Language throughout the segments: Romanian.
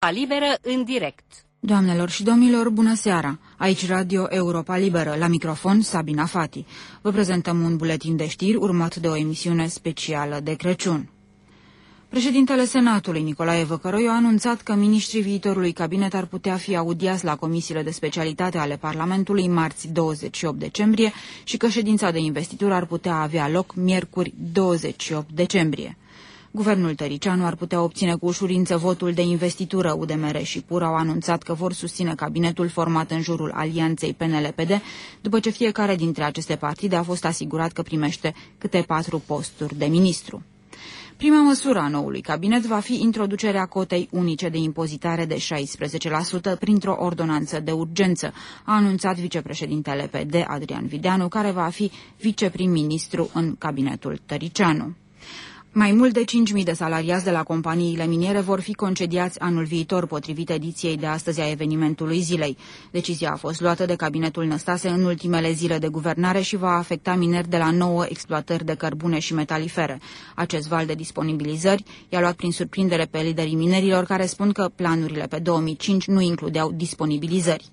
Liberă în direct. Doamnelor și domnilor, bună seara! Aici Radio Europa Liberă, la microfon Sabina Fati. Vă prezentăm un buletin de știri urmat de o emisiune specială de Crăciun. Președintele Senatului, Nicolae Văcăroiu, a anunțat că miniștrii viitorului cabinet ar putea fi audiați la comisiile de specialitate ale Parlamentului marți 28 decembrie și că ședința de investitură ar putea avea loc miercuri 28 decembrie. Guvernul Tăricianu ar putea obține cu ușurință votul de investitură. UDMR și PUR au anunțat că vor susține cabinetul format în jurul alianței PNL-PD, după ce fiecare dintre aceste partide a fost asigurat că primește câte 4 posturi de ministru. Prima măsură a noului cabinet va fi introducerea cotei unice de impozitare de 16% printr-o ordonanță de urgență, a anunțat vicepreședintele PD, Adrian Videanu, care va fi viceprim-ministru în cabinetul Tăricianu. Mai mult de 5.000 de salariați de la companiile miniere vor fi concediați anul viitor, potrivit ediției de astăzi a evenimentului zilei. Decizia a fost luată de cabinetul Năstase în ultimele zile de guvernare și va afecta mineri de la 9 exploatări de cărbune și metalifere. Acest val de disponibilizări i-a luat prin surprindere pe liderii minerilor, care spun că planurile pe 2005 nu includeau disponibilizări.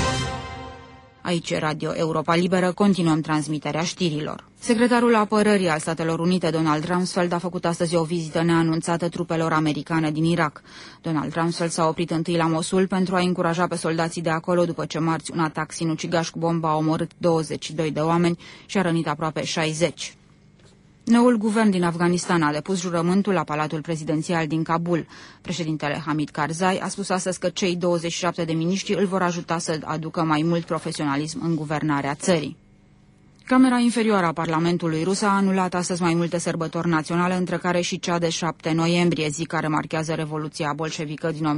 Aici Radio Europa Liberă, continuăm transmiterea știrilor. Secretarul Apărării al Statelor Unite, Donald Rumsfeld, a făcut astăzi o vizită neanunțată trupelor americane din Irak. Donald Rumsfeld s-a oprit întâi la Mosul pentru a încuraja pe soldații de acolo, după ce marți un atac sinucigaș cu bomba a omorât 22 de oameni și a rănit aproape 60. Noul guvern din Afganistan a depus jurământul la Palatul Prezidențial din Kabul. Președintele Hamid Karzai a spus astăzi că cei 27 de miniștri îl vor ajuta să aducă mai mult profesionalism în guvernarea țării. Camera inferioară a Parlamentului rus a anulat astăzi mai multe sărbători naționale, între care și cea de 7 noiembrie, zi care marchează Revoluția bolșevică din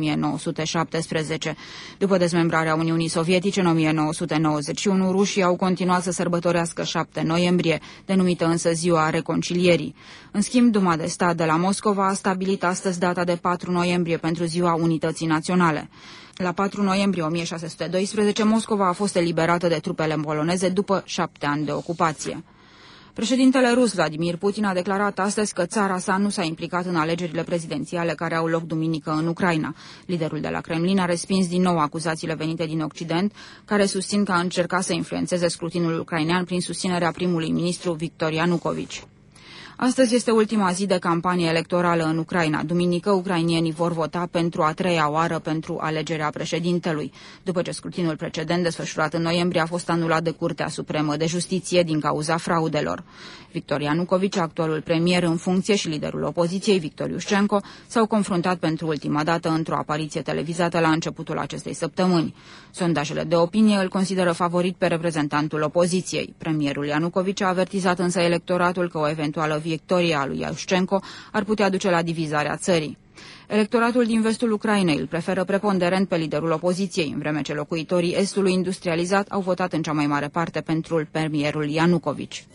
1917. După dezmembrarea Uniunii Sovietice în 1991, rușii au continuat să sărbătorească 7 noiembrie, denumită însă Ziua Reconcilierii. În schimb, Duma de Stat de la Moscova a stabilit astăzi data de 4 noiembrie pentru Ziua Unității Naționale. La 4 noiembrie 1612, Moscova a fost eliberată de trupele poloneze după 7 ani de ocupație. Președintele rus Vladimir Putin a declarat astăzi că țara sa nu s-a implicat în alegerile prezidențiale care au loc duminică în Ucraina. Liderul de la Kremlin a respins din nou acuzațiile venite din Occident, care susțin că a încercat să influențeze scrutinul ucrainean prin susținerea primului ministru Victor Ianukovici. Astăzi este ultima zi de campanie electorală în Ucraina. Duminică, ucrainienii vor vota pentru a 3-a oară pentru alegerea președintelui, după ce scrutinul precedent, desfășurat în noiembrie, a fost anulat de Curtea Supremă de Justiție din cauza fraudelor. Victor Ianukovici, actualul premier în funcție, și liderul opoziției, Victor Iușcenko, s-au confruntat pentru ultima dată într-o apariție televizată la începutul acestei săptămâni. Sondajele de opinie îl consideră favorit pe reprezentantul opoziției. Premierul Ianukovici a avertizat însă electoratul că o eventuală victoria a lui Iușcenko ar putea duce la divizarea țării. Electoratul din vestul Ucrainei îl preferă preponderent pe liderul opoziției, în vreme ce locuitorii estului industrializat au votat în cea mai mare parte pentru premierul Ianukovici.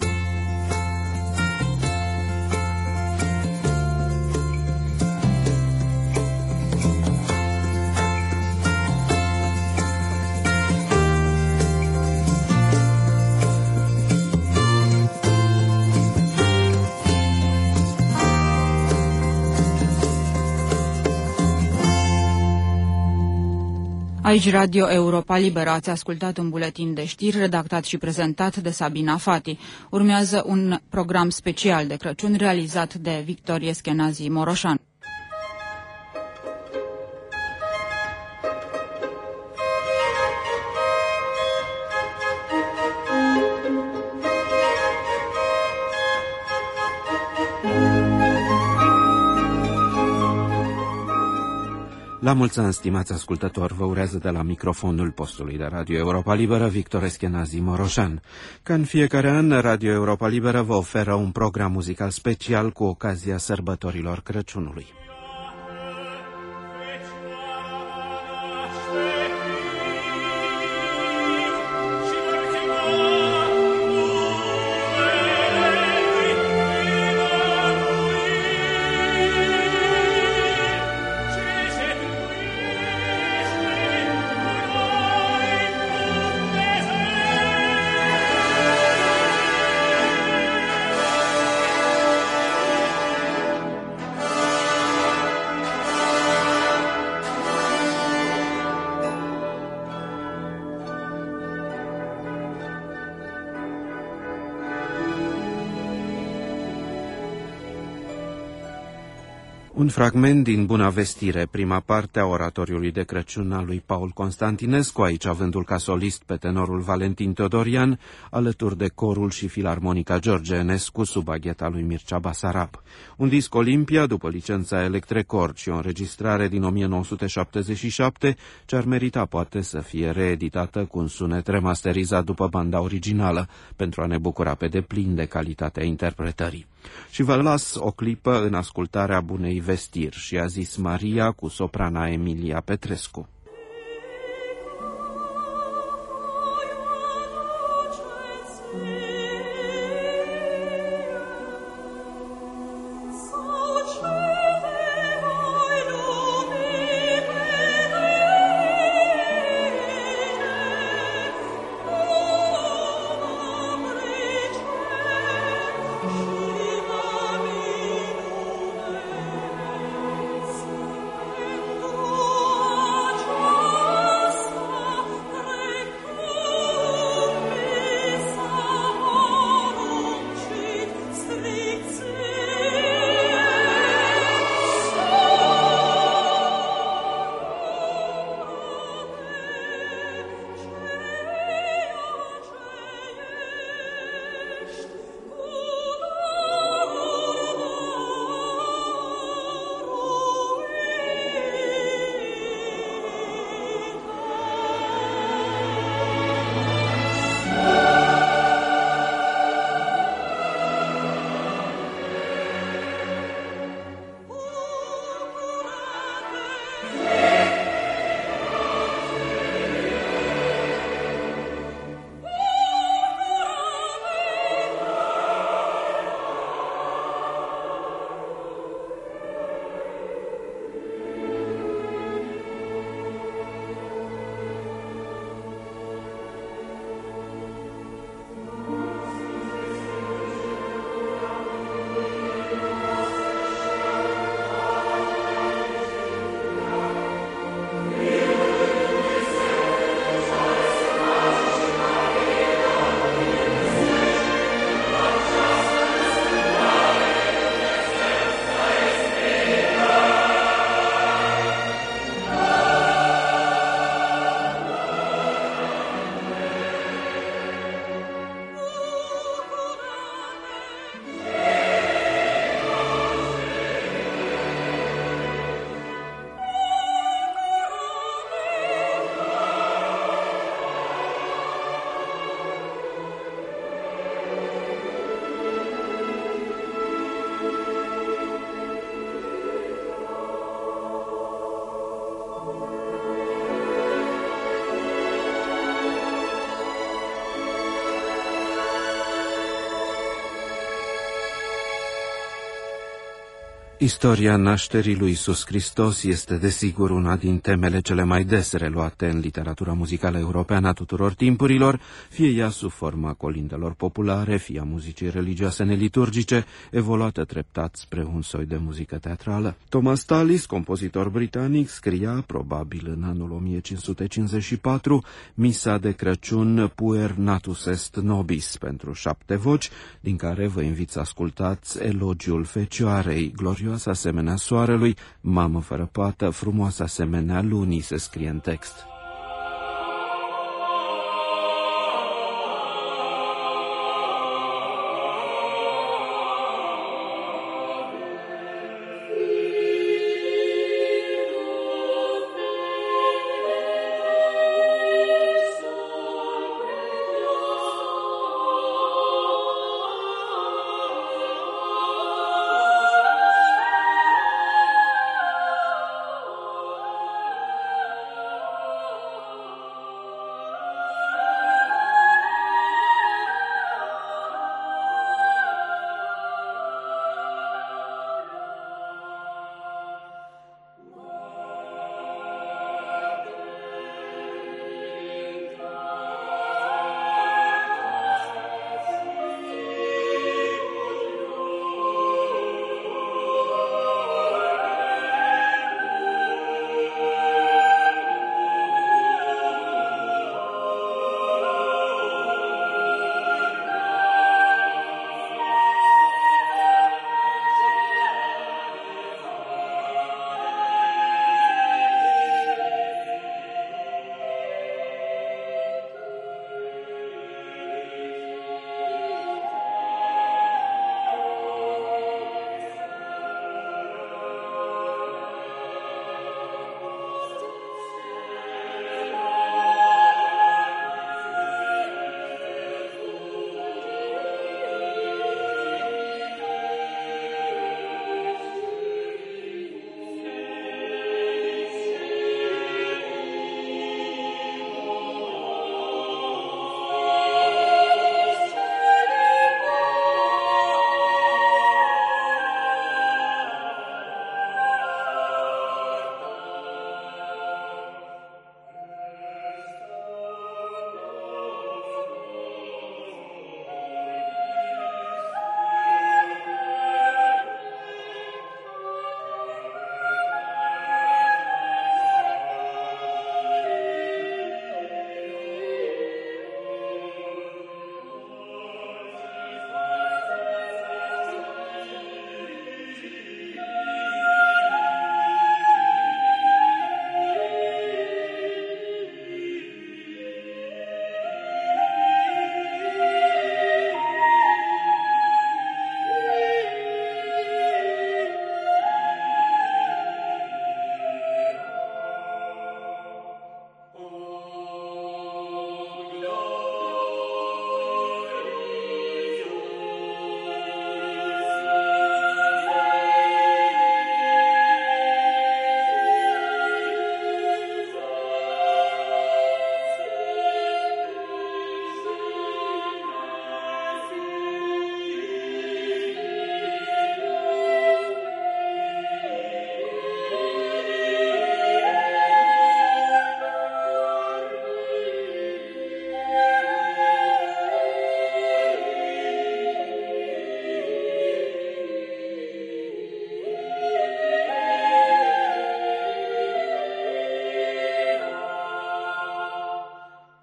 Aici Radio Europa Liberă, ați ascultat un buletin de știri redactat și prezentat de Sabina Fati. Urmează un program special de Crăciun realizat de Victor Eschenazi Moroșan. La mulți ani, stimați ascultători, vă urează de la microfonul postului de Radio Europa Liberă, Victor Eschenazi Moroșan. Ca în fiecare an, Radio Europa Liberă vă oferă un program muzical special cu ocazia sărbătorilor Crăciunului. Un fragment din Buna Vestire, prima parte a oratoriului de Crăciun al lui Paul Constantinescu, aici avându-l ca solist pe tenorul Valentin Teodorian, alături de corul și filarmonica George Enescu sub agheta lui Mircea Basarab. Un disc Olimpia, după licența Electrecord și o înregistrare din 1977, ce ar merita poate să fie reeditată cu un sunet remasterizat după banda originală, pentru a ne bucura pe deplin de calitatea interpretării. Și vă las o clipă în ascultarea Bunei Vestiri, și a zis Maria cu soprana Emilia Petrescu. Istoria nașterii lui Iisus Hristos este desigur una din temele cele mai des reluate în literatura muzicală europeană a tuturor timpurilor, fie ea sub forma colindelor populare, fie a muzicii religioase neliturgice, evoluată treptat spre un soi de muzică teatrală. Thomas Tallis, compozitor britanic, scria, probabil în anul 1554, Misa de Crăciun Puer Natus Est Nobis, pentru 7 voci, din care vă invit să ascultați elogiul Fecioarei, glorioasă asemenea soarelui, mamă fără pată, frumoasă asemenea lunii, se scrie în text.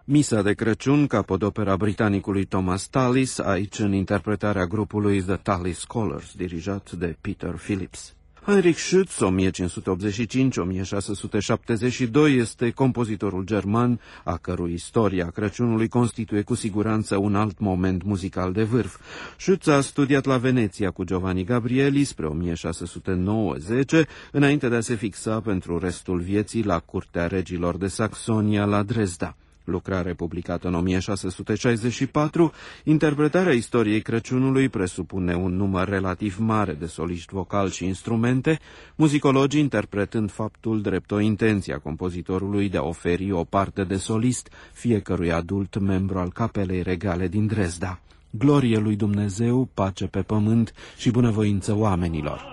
Misa de Crăciun, capodopera britanicului Thomas Tallis, aici în interpretarea grupului The Tallis Scholars, dirijat de Peter Phillips. Heinrich Schütz, 1585-1672, este compozitorul german, a cărui istoria Crăciunului constituie cu siguranță un alt moment muzical de vârf. Schütz a studiat la Veneția cu Giovanni Gabrieli spre 1690, înainte de a se fixa pentru restul vieții la curtea regilor de Saxonia la Dresda. Lucrare publicată în 1664, interpretarea istoriei Crăciunului presupune un număr relativ mare de soliști vocali și instrumente, muzicologii interpretând faptul drept o intenție a compozitorului de a oferi o parte de solist fiecărui adult membru al capelei regale din Dresda. Glorie lui Dumnezeu, pace pe pământ și bunăvoință oamenilor!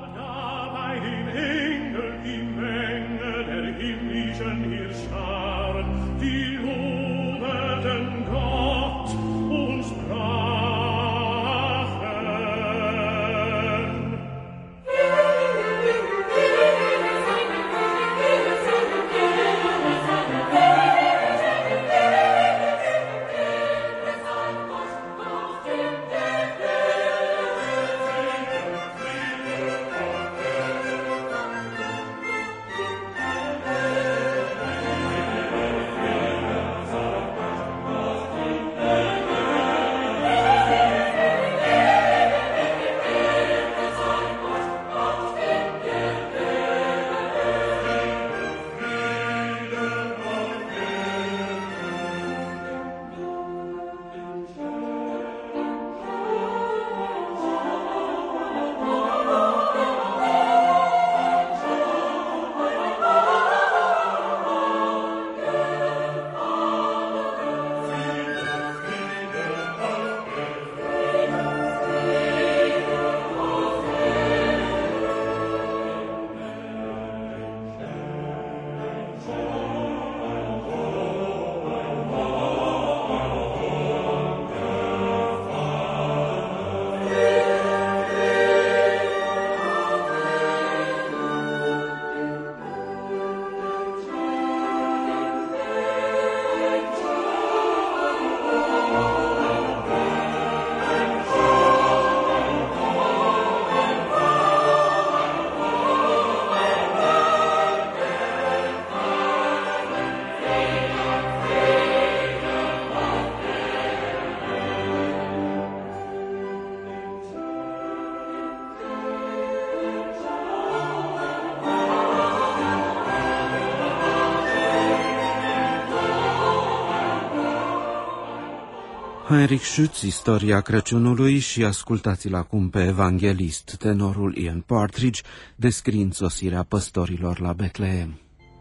Heinrich Schütz, istoria Crăciunului, și ascultați-l acum pe evanghelist, tenorul Ian Partridge, descriind sosirea păstorilor la Betlehem.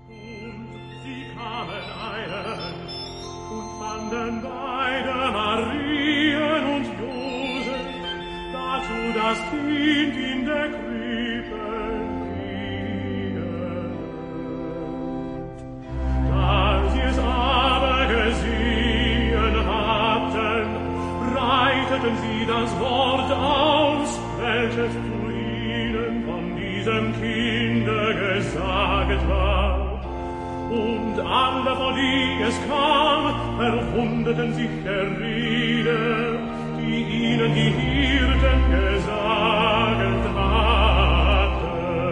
Sie das Wort aus, welches zu ihnen von diesem Kinde gesagt war. Und alle, vor die es kam, verwunderten sich der Rede, die ihnen die Hirten gesagt hatten.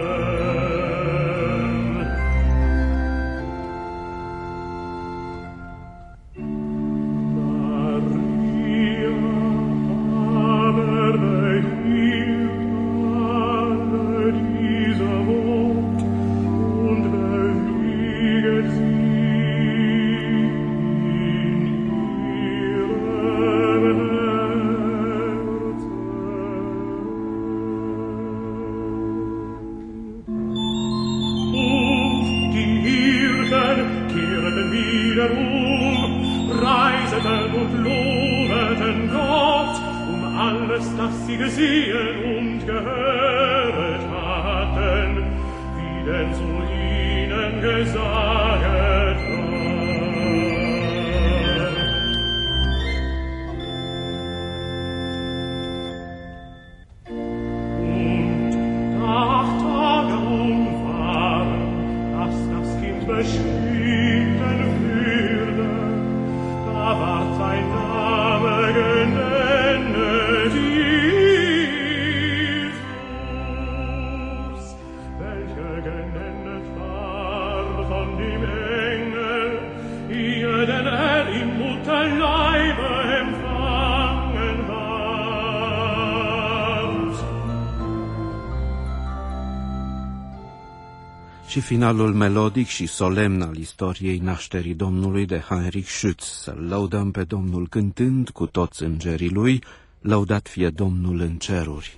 Das sie gesehen und gehört hatten, wie denn zu ihnen gesagt war. Und 8 Tage waren, dass das Kind beschrieben würde, și finalul melodic și solemn al istoriei nașterii Domnului de Heinrich Schütz. Să-L lăudăm pe Domnul cântând cu toți îngerii Lui, lăudat fie Domnul în ceruri.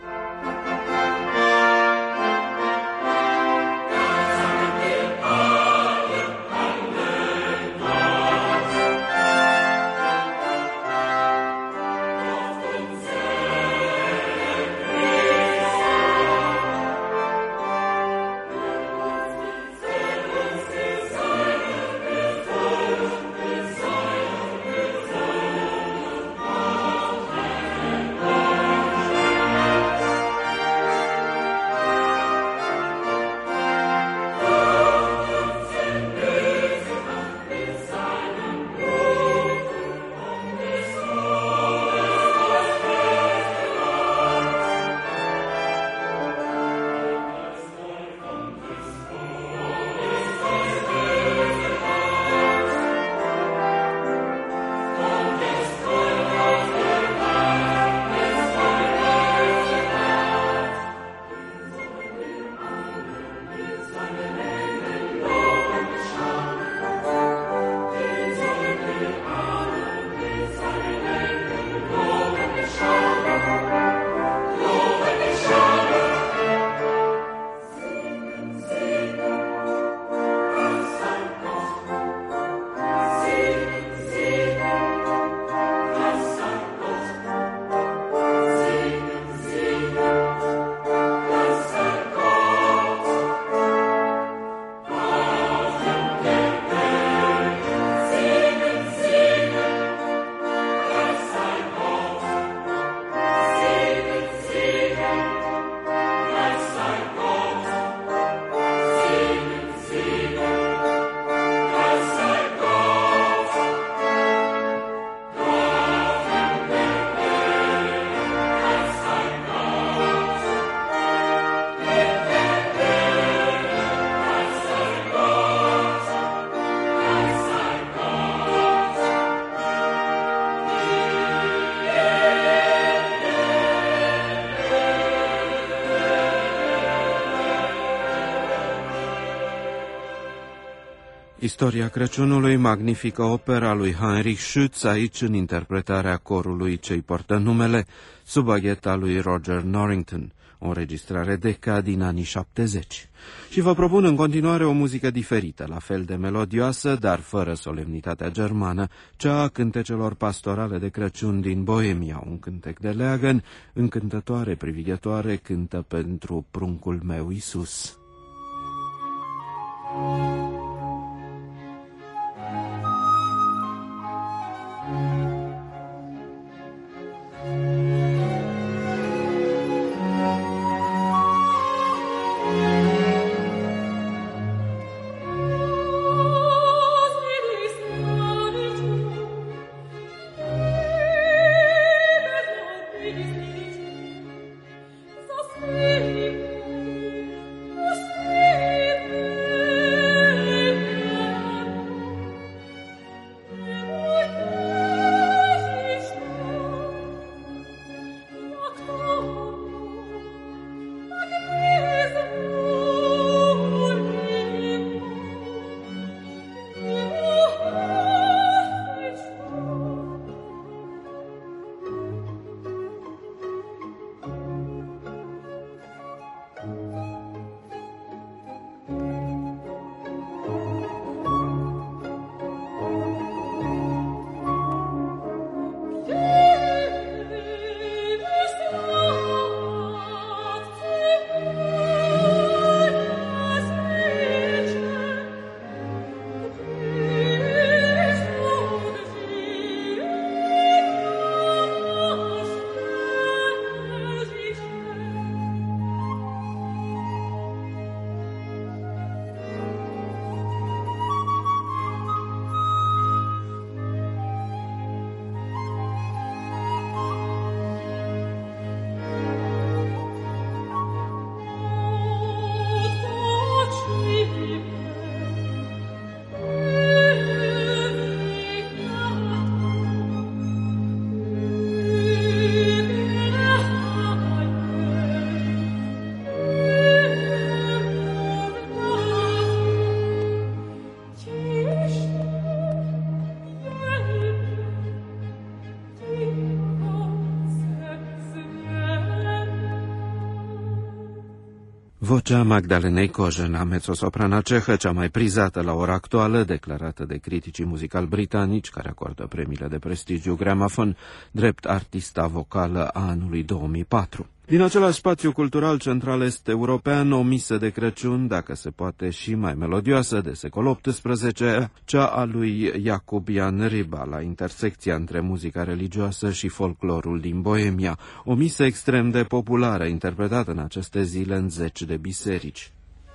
Istoria Crăciunului, magnifică opera lui Heinrich Schütz, aici în interpretarea corului ce-i poartă numele, sub agheta lui Roger Norrington, o înregistrare Decca din anii 70. Și vă propun în continuare o muzică diferită, la fel de melodioasă, dar fără solemnitatea germană, cea a cântecelor pastorale de Crăciun din Boemia, un cântec de leagăn, încântătoare, privighetoare, cântă pentru pruncul meu Iisus. Thank you. Vocea Magdalenei Coजना, mezzosoprana cehă, cea mai prizată la ora actuală, declarată de criticii muzicali britanici, care acordă premiile de prestigiu Gramophone, drept artista vocală a anului 2004. Din același spațiu cultural central-est european, o misă de Crăciun, dacă se poate și mai melodioasă, de secol XVIII, cea a lui Jakub Jan Ryba, la intersecția între muzica religioasă și folclorul din Boemia, o misă extrem de populară, interpretată în aceste zile în zeci de biserici.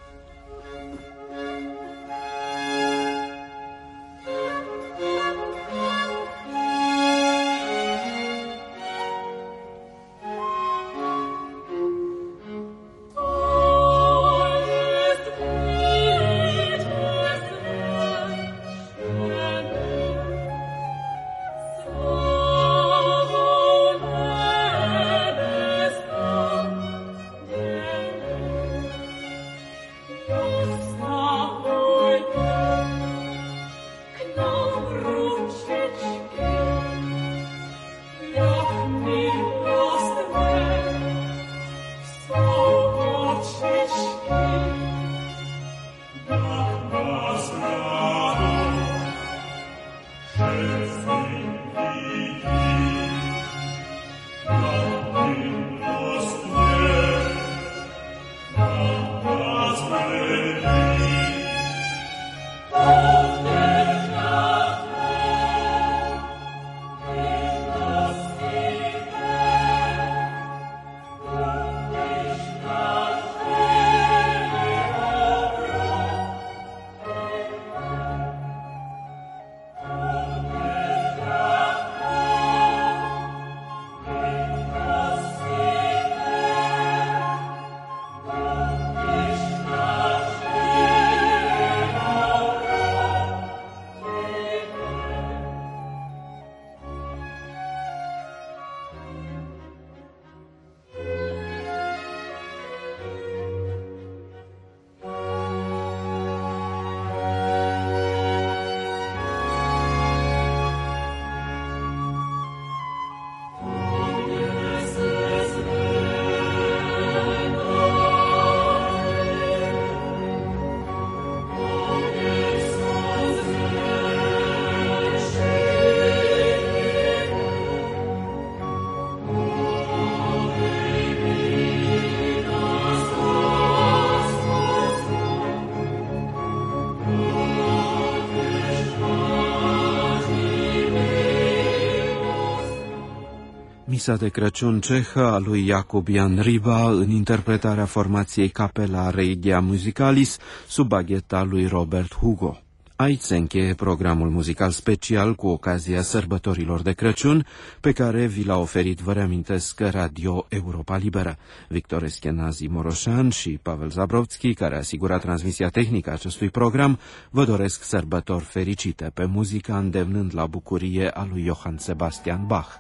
Misa de Crăciun cehă a lui Jakub Jan Ryba în interpretarea formației Capella Regia Musicalis sub bagheta lui Robert Hugo. Aici se încheie programul muzical special cu ocazia sărbătorilor de Crăciun, pe care vi l-a oferit, vă reamintesc, Radio Europa Liberă. Victor Eschenazi Moroșan și Pavel Zabrovski, care asigura transmisia tehnică a acestui program, vă doresc sărbători fericite pe muzica îndemnând la bucurie a lui Johann Sebastian Bach.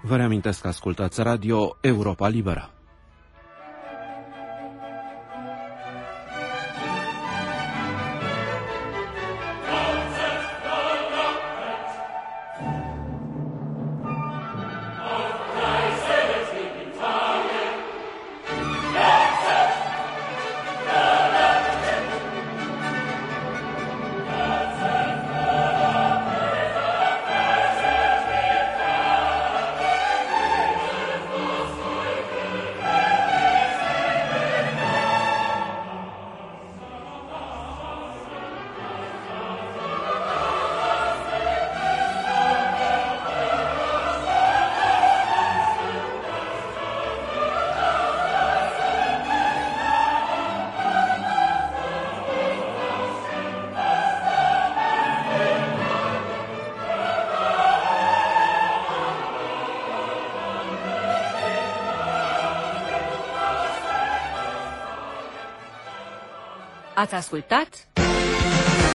Vă reamintesc că ascultați Radio Europa Liberă. Ați ascultat